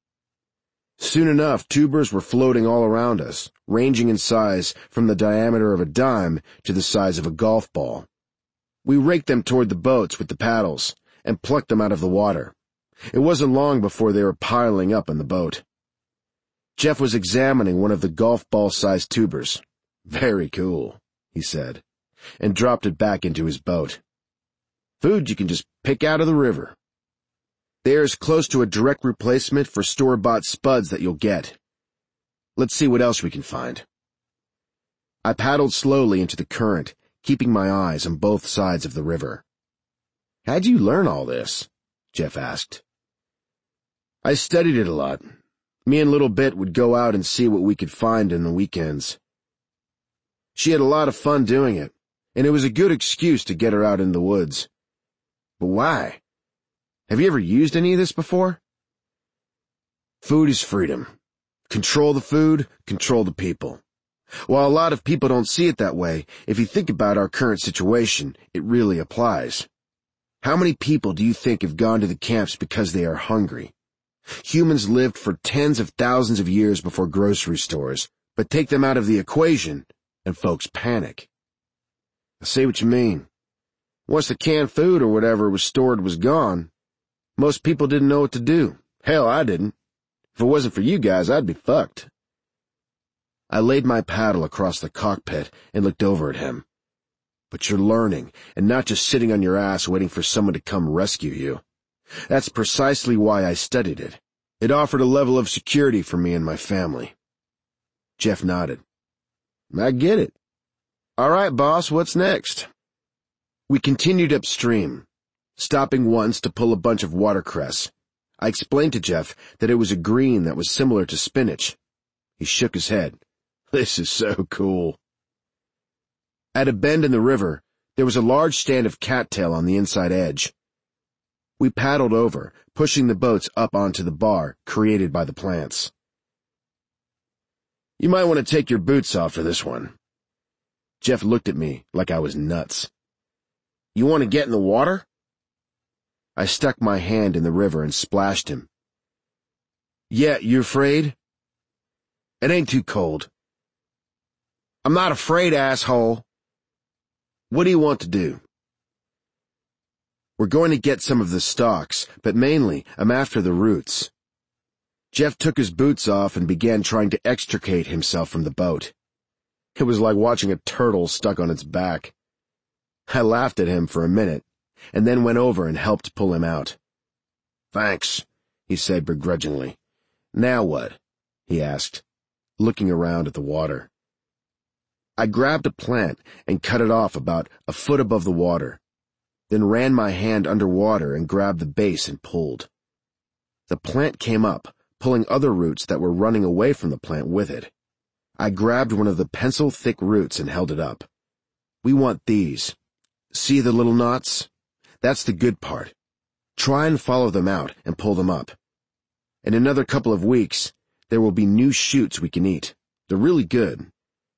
Speaker 2: Soon enough, tubers were floating all around us, ranging in size from the diameter of a dime to the size of a golf ball. We raked them toward the boats with the paddles and plucked them out of the water. It wasn't long before they were piling up in the boat. Jeff was examining one of the golf ball-sized tubers. "Very cool," he said, and dropped it back into his boat. "Food you can just pick out of the river. They're as close to a direct replacement for store-bought spuds that you'll get. Let's see what else we can find." I paddled slowly into the current, keeping my eyes on both sides of the river. "How'd you learn all this?" Jeff asked. "I studied it a lot. Me and Little Bit would go out and see what we could find in the weekends. She had a lot of fun doing it, and it was a good excuse to get her out in the woods." "But why? Have you ever used any of this before?" "Food is freedom. Control the food, control the people. While a lot of people don't see it that way, if you think about our current situation, it really applies. How many people do you think have gone to the camps because they are hungry? Humans lived for tens of thousands of years before grocery stores, but take them out of the equation, and folks panic." "I see what you mean. Once the canned food or whatever was stored was gone, most people didn't know what to do. Hell, I didn't. If it wasn't for you guys, I'd be fucked." I laid my paddle across the cockpit and looked over at him. "But you're learning, and not just sitting on your ass waiting for someone to come rescue you. That's precisely why I studied it. It offered a level of security for me and my family." Jeff nodded. "I get it. All right, boss, what's next?" We continued upstream, stopping once to pull a bunch of watercress. I explained to Jeff that it was a green that was similar to spinach. He shook his head. "This is so cool." At a bend in the river, there was a large stand of cattail on the inside edge. We paddled over, pushing the boats up onto the bar created by the plants. "You might want to take your boots off for this one." Jeff looked at me like I was nuts. "You want to get in the water?" I stuck my hand in the river and splashed him. "Yeah, you afraid?" "It ain't too cold." "I'm not afraid, asshole." "What do you want to do?" "We're going to get some of the stalks, but mainly I'm after the roots." Jeff took his boots off and began trying to extricate himself from the boat. It was like watching a turtle stuck on its back. I laughed at him for a minute, and then went over and helped pull him out. "Thanks," he said begrudgingly. "Now what?" he asked, looking around at the water. I grabbed a plant and cut it off about a foot above the water, then ran my hand underwater and grabbed the base and pulled. The plant came up, pulling other roots that were running away from the plant with it. I grabbed one of the pencil-thick roots and held it up. "We want these. See the little knots? That's the good part. Try and follow them out and pull them up. In another couple of weeks, there will be new shoots we can eat. They're really good."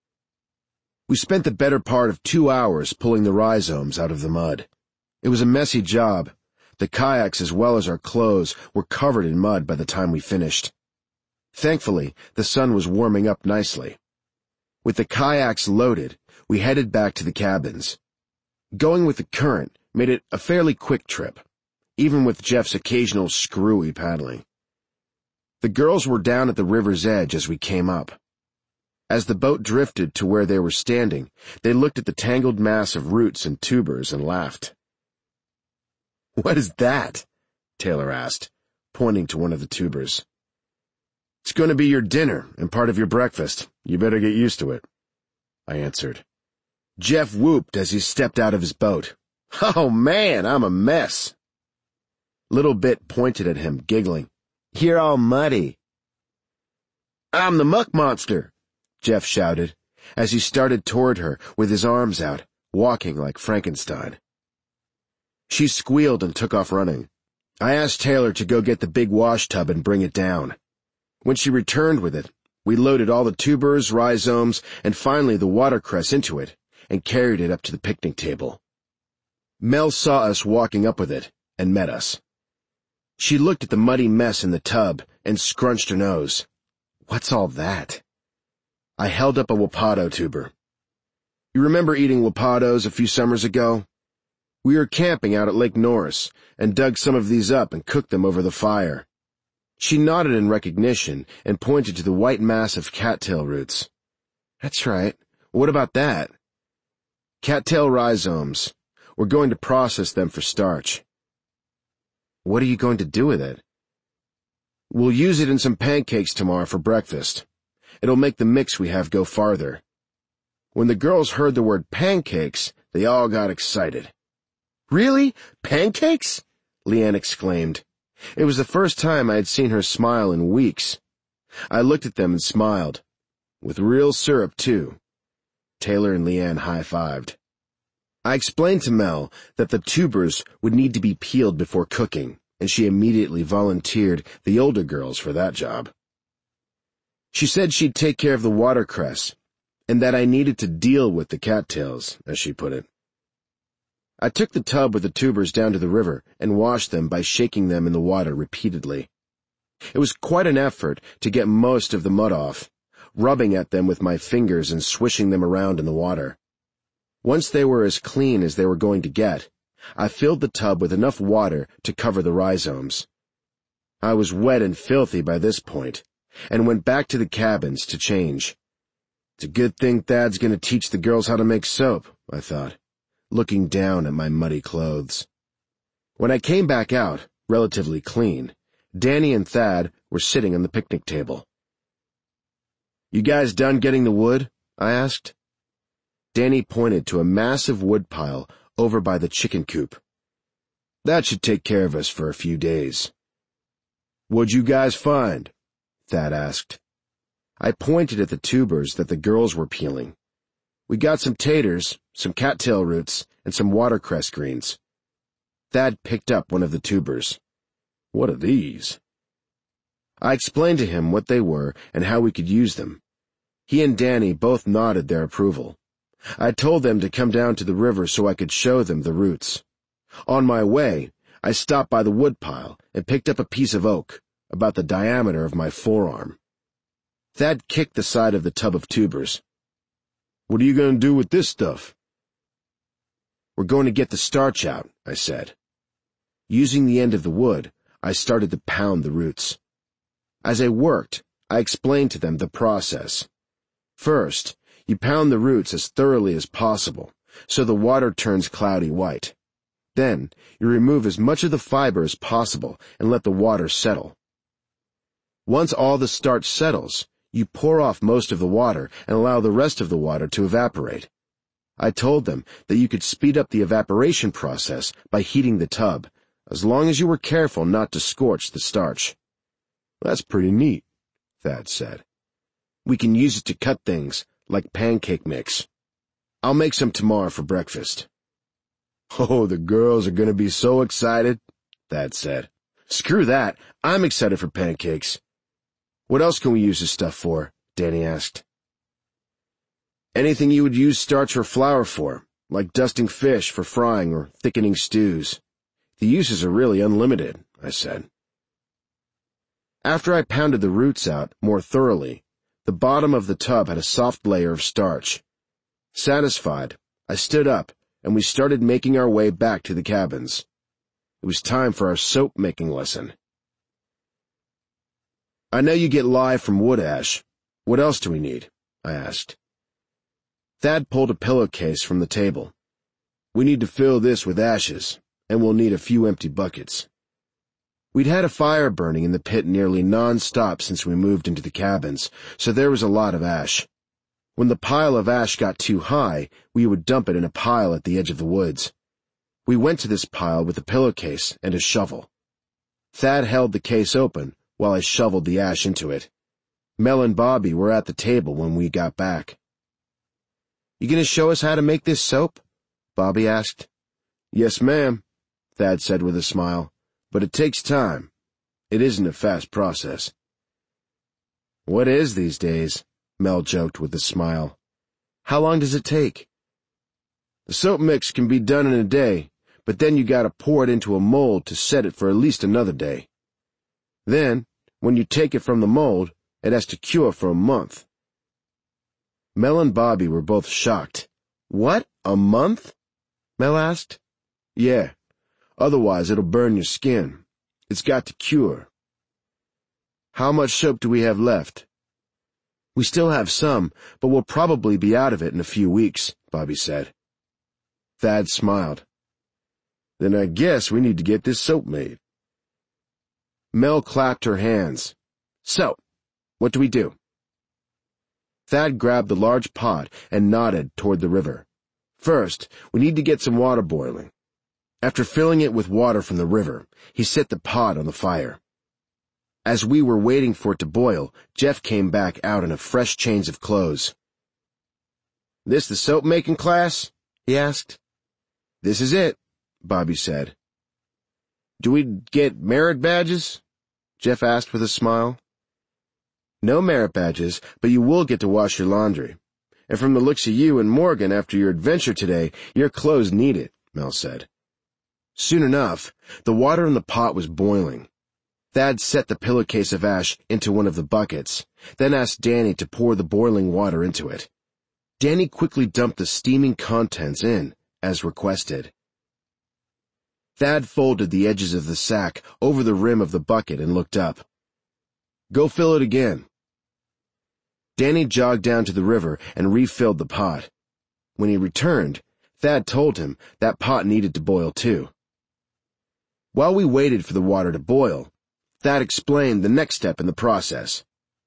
Speaker 2: We spent the better part of 2 hours pulling the rhizomes out of the mud. It was a messy job. The kayaks as well as our clothes were covered in mud by the time we finished. Thankfully, the sun was warming up nicely. With the kayaks loaded, we headed back to the cabins. Going with the current made it a fairly quick trip, even with Jeff's occasional screwy paddling. The girls were down at the river's edge as we came up. As the boat drifted to where they were standing, they looked at the tangled mass of roots and tubers and laughed. "What is that?" Taylor asked, pointing to one of the tubers. "It's going to be your dinner and part of your breakfast. You better get used to it," I answered. Jeff whooped as he stepped out of his boat. "Oh man, I'm a mess." Little Bit pointed at him, giggling. "You're all muddy." "I'm the muck monster," Jeff shouted, as he started toward her with his arms out, walking like Frankenstein. She squealed and took off running. I asked Taylor to go get the big wash tub and bring it down. When she returned with it, we loaded all the tubers, rhizomes, and finally the watercress into it and carried it up to the picnic table. Mel saw us walking up with it and met us. She looked at the muddy mess in the tub and scrunched her nose. "What's all that?" I held up a Wapato tuber. "You remember eating Wapatos a few summers ago? We were camping out at Lake Norris and dug some of these up and cooked them over the fire." She nodded in recognition and pointed to the white mass of cattail roots. "That's right. What about that?" "Cattail rhizomes. We're going to process them for starch." "What are you going to do with it?" "We'll use it in some pancakes tomorrow for breakfast. It'll make the mix we have go farther." When the girls heard the word pancakes, they all got excited. "Really? Pancakes?" Leanne exclaimed. It was the first time I had seen her smile in weeks. I looked at them and smiled. "With real syrup, too." Taylor and Leanne high-fived. I explained to Mel that the tubers would need to be peeled before cooking, and she immediately volunteered the older girls for that job. She said she'd take care of the watercress, and that I needed to deal with the cattails, as she put it. I took the tub with the tubers down to the river and washed them by shaking them in the water repeatedly. It was quite an effort to get most of the mud off, rubbing at them with my fingers and swishing them around in the water. Once they were as clean as they were going to get, I filled the tub with enough water to cover the rhizomes. I was wet and filthy by this point, and went back to the cabins to change. It's a good thing Thad's going to teach the girls how to make soap, I thought, looking down at my muddy clothes. When I came back out, relatively clean, Danny and Thad were sitting on the picnic table. "You guys done getting the wood?" I asked. Danny pointed to a massive wood pile over by the chicken coop. "That should take care of us for a few days." "What'd you guys find?" Thad asked. I pointed at the tubers that the girls were peeling. "We got some taters, some cattail roots, and some watercress greens." Thad picked up one of the tubers. "What are these?" I explained to him what they were and how we could use them. He and Danny both nodded their approval. I told them to come down to the river so I could show them the roots. On my way, I stopped by the woodpile and picked up a piece of oak, about the diameter of my forearm. Thad kicked the side of the tub of tubers. "What are you going to do with this stuff?" "We're going to get the starch out," I said. Using the end of the wood, I started to pound the roots. As I worked, I explained to them the process. First, you pound the roots as thoroughly as possible, so the water turns cloudy white. Then, you remove as much of the fiber as possible and let the water settle. Once all the starch settles, you pour off most of the water and allow the rest of the water to evaporate. I told them that you could speed up the evaporation process by heating the tub, as long as you were careful not to scorch the starch. That's pretty neat, Thad said. We can use it to cut things, like pancake mix. I'll make some tomorrow for breakfast. Oh, the girls are going to be so excited, Thad said. Screw that, I'm excited for pancakes. What else can we use this stuff for? Danny asked. Anything you would use starch or flour for, like dusting fish for frying or thickening stews. The uses are really unlimited, I said. After I pounded the roots out more thoroughly, the bottom of the tub had a soft layer of starch. Satisfied, I stood up, and we started making our way back to the cabins. It was time for our soap-making lesson. I know you get lye from wood ash. What else do we need? I asked. Thad pulled a pillowcase from the table. We need to fill this with ashes, and we'll need a few empty buckets. We'd had a fire burning in the pit nearly non-stop since we moved into the cabins, so there was a lot of ash. When the pile of ash got too high, we would dump it in a pile at the edge of the woods. We went to this pile with a pillowcase and a shovel. Thad held the case open while I shoveled the ash into it. Mel and Bobby were at the table when we got back. You going to show us how to make this soap? Bobby asked. Yes, ma'am, Thad said with a smile, but it takes time. It isn't a fast process. What is these days? Mel joked with a smile. How long does it take? The soap mix can be done in a day, but then you gotta pour it into a mold to set it for at least another day. Then, when you take it from the mold, it has to cure for a month. Mel and Bobby were both shocked. What? A month? Mel asked. Yeah. Otherwise it'll burn your skin. It's got to cure. How much soap do we have left? We still have some, but we'll probably be out of it in a few weeks, Bobby said. Thad smiled. Then I guess we need to get this soap made. Mel clapped her hands. So, what do we do? Thad grabbed the large pot and nodded toward the river. First, we need to get some water boiling. After filling it with water from the river, he set the pot on the fire. As we were waiting for it to boil, Jeff came back out in a fresh change of clothes. This the soap-making class? He asked. This is it, Bobby said. Do we get merit badges? Jeff asked with a smile. No merit badges, but you will get to wash your laundry. And from the looks of you and Morgan after your adventure today, your clothes need it, Mel said. Soon enough, the water in the pot was boiling. Thad set the pillowcase of ash into one of the buckets, then asked Danny to pour the boiling water into it. Danny quickly dumped the steaming contents in, as requested. Thad folded the edges of the sack over the rim of the bucket and looked up. Go fill it again. Danny jogged down to the river and refilled the pot. When he returned, Thad told him that pot needed to boil too. While we waited for the water to boil, Thad explained the next step in the process.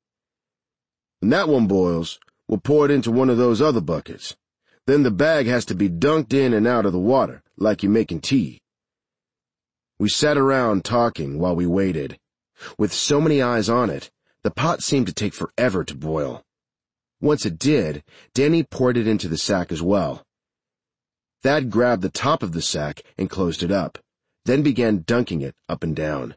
Speaker 2: When that one boils, we'll pour it into one of those other buckets. Then the bag has to be dunked in and out of the water, like you're making tea. We sat around talking while we waited. With so many eyes on it, the pot seemed to take forever to boil. Once it did, Danny poured it into the sack as well. Thad grabbed the top of the sack and closed it up, then began dunking it up and down.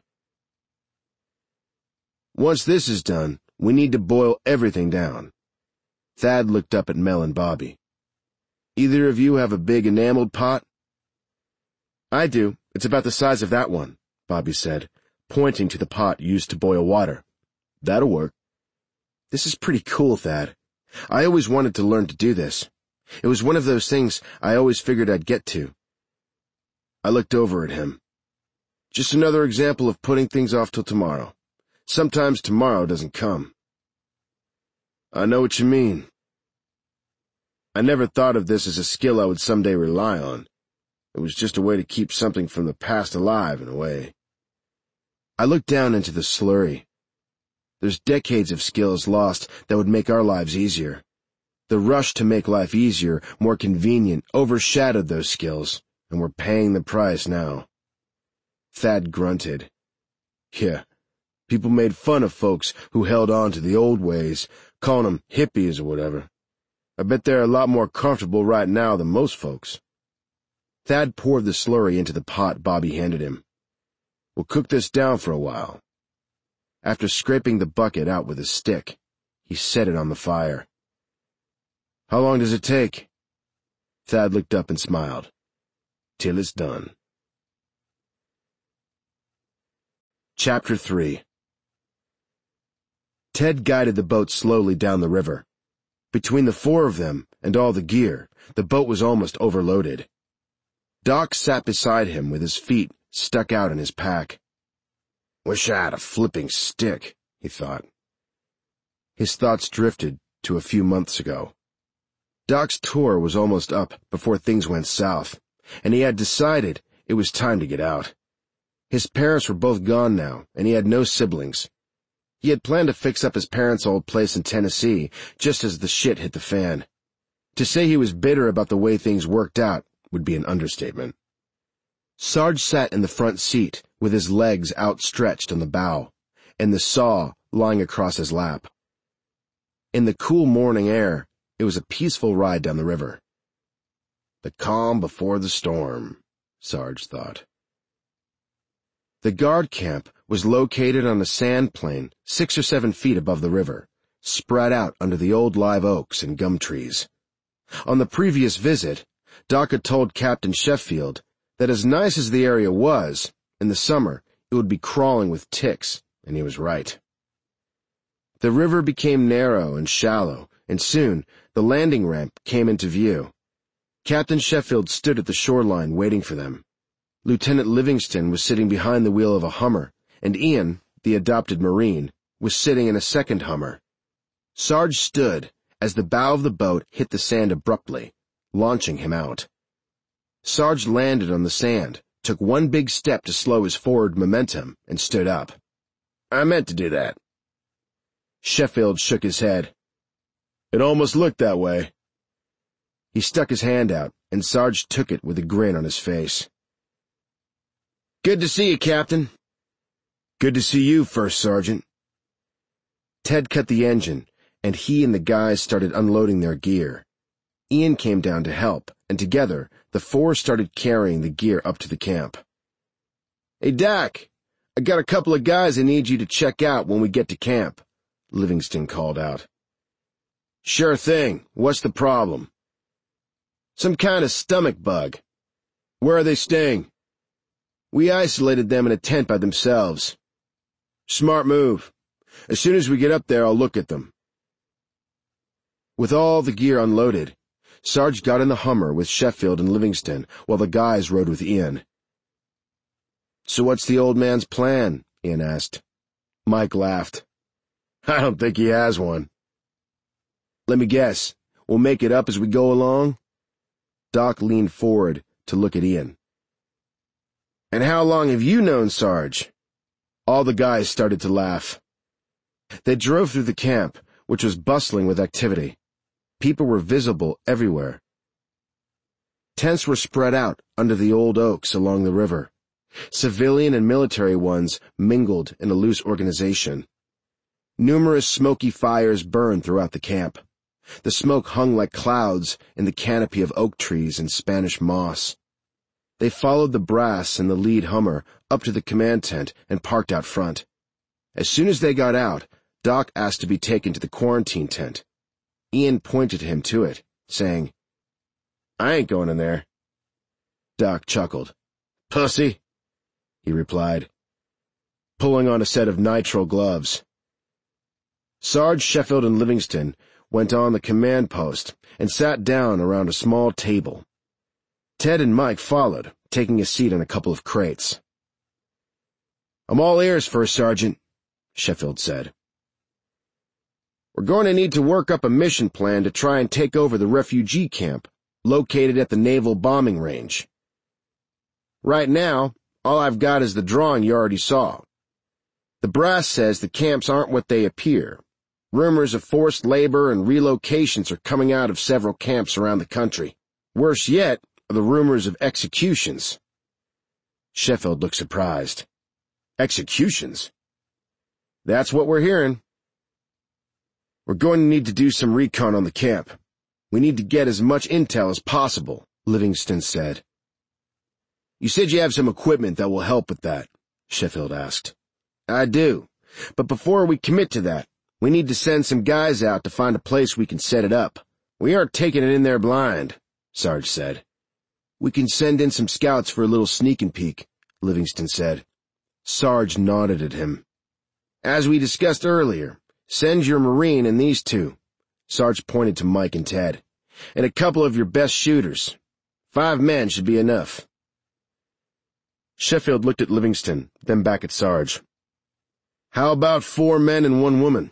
Speaker 2: Once this is done, we need to boil everything down. Thad looked up at Mel and Bobby. Either of you have a big enameled pot? I do. It's about the size of that one, Bobby said, pointing to the pot used to boil water. That'll work. This is pretty cool, Thad. I always wanted to learn to do this. It was one of those things I always figured I'd get to. I looked over at him. Just another example of putting things off till tomorrow. Sometimes tomorrow doesn't come. I know what you mean. I never thought of this as a skill I would someday rely on. It was just a way to keep something from the past alive, in a way. I looked down into the slurry. There's decades of skills lost that would make our lives easier. The rush to make life easier, more convenient, overshadowed those skills, and we're paying the price now. Thad grunted. Yeah, people made fun of folks who held on to the old ways, calling them hippies or whatever. I bet they're a lot more comfortable right now than most folks. Thad poured the slurry into the pot Bobby handed him. We'll cook this down for a while. After scraping the bucket out with his stick, he set it on the fire. How long does it take? Thad looked up and smiled. Till it's done. Chapter 3. Ted guided the boat slowly down the river. Between the four of them and all the gear, the boat was almost overloaded. Doc sat beside him with his feet stuck out in his pack. Wish I had a flipping stick, he thought. His thoughts drifted to a few months ago. Doc's tour was almost up before things went south, and he had decided it was time to get out. His parents were both gone now, and he had no siblings. He had planned to fix up his parents' old place in Tennessee just as the shit hit the fan. To say he was bitter about the way things worked out would be an understatement. Sarge sat in the front seat with his legs outstretched on the bow, and the saw lying across his lap. In the cool morning air, it was a peaceful ride down the river. The calm before the storm, Sarge thought. The guard camp was located on a sand plain 6 or 7 feet above the river, spread out under the old live oaks and gum trees. On the previous visit, Doc had told Captain Sheffield that as nice as the area was, in the summer it would be crawling with ticks, and he was right. The river became narrow and shallow, and soon the landing ramp came into view. Captain Sheffield stood at the shoreline waiting for them. Lieutenant Livingston was sitting behind the wheel of a Hummer, and Ian, the adopted Marine, was sitting in a second Hummer. Sarge stood as the bow of the boat hit the sand abruptly, launching him out. Sarge landed on the sand, took one big step to slow his forward momentum, and stood up. I meant to do that. Sheffield shook his head. It almost looked that way. He stuck his hand out, and Sarge took it with a grin on his face. Good to see you, Captain. Good to see you, First Sergeant. Ted cut the engine, and he and the guys started unloading their gear. Ian came down to help, and together, the four started carrying the gear up to the camp. Hey, Doc, I got a couple of guys I need you to check out when we get to camp, Livingston called out. Sure thing. What's the problem? Some kind of stomach bug. Where are they staying? We isolated them in a tent by themselves. Smart move. As soon as we get up there, I'll look at them. With all the gear unloaded, Sarge got in the Hummer with Sheffield and Livingston while the guys rode with Ian. So what's the old man's plan? Ian asked. Mike laughed. I don't think he has one. Let me guess. We'll make it up as we go along? Doc leaned forward to look at Ian. And how long have you known Sarge? All the guys started to laugh. They drove through the camp, which was bustling with activity. People were visible everywhere. Tents were spread out under the old oaks along the river. Civilian and military ones mingled in a loose organization. Numerous smoky fires burned throughout the camp. The smoke hung like clouds in the canopy of oak trees and Spanish moss. They followed the brass and the lead Hummer up to the command tent and parked out front. As soon as they got out, Doc asked to be taken to the quarantine tent. Ian pointed him to it, saying, I ain't going in there. Doc chuckled. Pussy, he replied, pulling on a set of nitrile gloves. Sarge, Sheffield, and Livingston went on the command post and sat down around a small table. Ted and Mike followed, taking a seat on a couple of crates. I'm all ears, First Sergeant, Sheffield said. We're going to need to work up a mission plan to try and take over the refugee camp, located at the naval bombing range. Right now, all I've got is the drawing you already saw. The brass says the camps aren't what they appear. Rumors of forced labor and relocations are coming out of several camps around the country. Worse yet are the rumors of executions. Sheffield looked surprised. Executions? That's what we're hearing. We're going to need to do some recon on the camp. We need to get as much intel as possible, Livingston said. You said you have some equipment that will help with that, Sheffield asked. I do, but before we commit to that, we need to send some guys out to find a place we can set it up. We aren't taking it in there blind, Sarge said. We can send in some scouts for a little sneak and peek, Livingston said. Sarge nodded at him. As we discussed earlier, send your Marine and these two. Sarge pointed to Mike and Ted. And a couple of your best shooters. 5 men should be enough. Sheffield looked at Livingston, then back at Sarge. How about 4 men and 1 woman?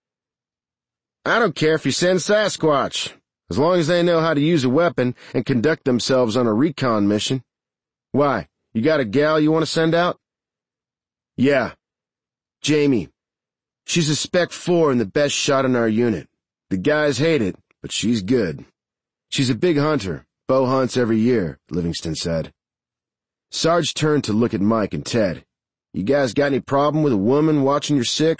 Speaker 2: I don't care if you send Sasquatch, as long as they know how to use a weapon and conduct themselves on a recon mission. Why, you got a gal you want to send out? Yeah. Jamie. She's a Spec 4 and the best shot in our unit. The guys hate it, but she's good. She's a big hunter. Bow hunts every year, Livingston said. Sarge turned to look at Mike and Ted. You guys got any problem with a woman watching your 6?